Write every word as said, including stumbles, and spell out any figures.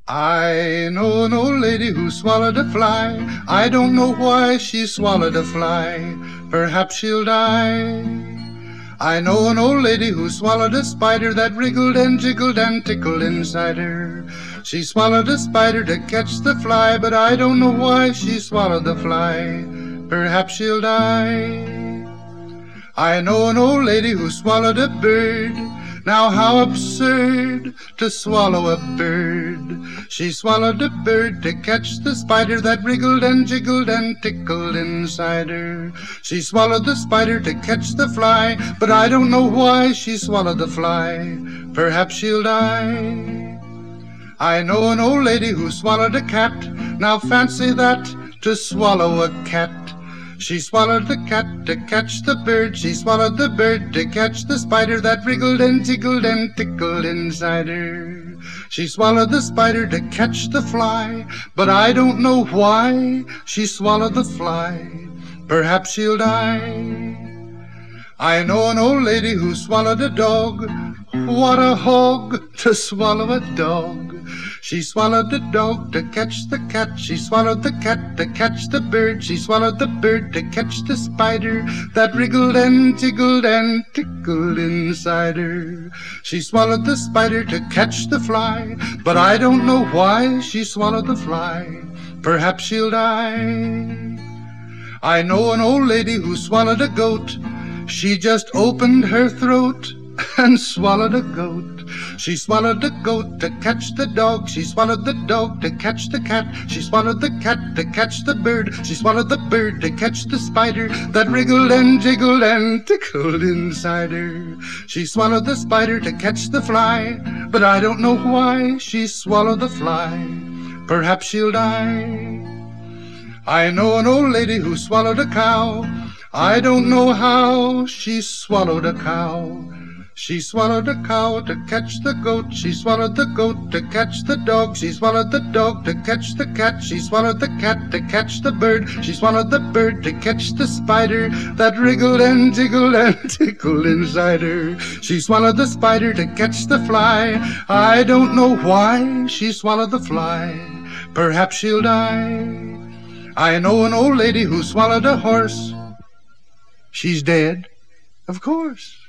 I know an old lady who swallowed a fly. I don't know why she swallowed a fly. Perhaps she'll die. I know an old lady who swallowed a spider that wriggled and jiggled and tickled inside her. She swallowed a spider to catch the fly, but I don't know why she swallowed the fly. Perhaps she'll die. I know an old lady who swallowed a bird. Now how absurd to swallow a bird. She swallowed a bird to catch the spider that wriggled and jiggled and tickled inside her. She swallowed the spider to catch the fly, but I don't know why she swallowed the fly. Perhaps she'll die. I know an old lady who swallowed a cat. Now fancy that, to swallow a cat. She swallowed the cat to catch the bird. She swallowed the bird to catch the spider that wriggled and jiggled and tickled inside her. She swallowed the spider to catch the fly, but I don't know why she swallowed the fly. Perhaps she'll die. I know an old lady who swallowed a dog. What a hog to swallow a dog. She swallowed the dog to catch the cat. She swallowed the cat to catch the bird. She swallowed the bird to catch the spider that wriggled and jiggled and tickled inside her. She swallowed the spider to catch the fly, but I don't know why she swallowed the fly. Perhaps she'll die. I know an old lady who swallowed a goat. She just opened her throat and swallowed a goat. She swallowed the goat to catch the dog. She swallowed the dog to catch the cat. She swallowed the cat to catch the bird. She swallowed the bird to catch the spider that wriggled and jiggled and tickled inside her. She swallowed the spider to catch the fly, but I don't know why she swallowed the fly. Perhaps she'll die. I know an old lady who swallowed a cow. I don't know how she swallowed a cow. She swallowed a cow to catch the goat. She swallowed the goat to catch the dog. She swallowed the dog to catch the cat. She swallowed the cat to catch the bird. She swallowed the bird to catch the spider that wriggled and jiggled and tickled inside her. She swallowed the spider to catch the fly. I don't know why she swallowed the fly. Perhaps she'll die. I know an old lady who swallowed a horse. She's dead, of course.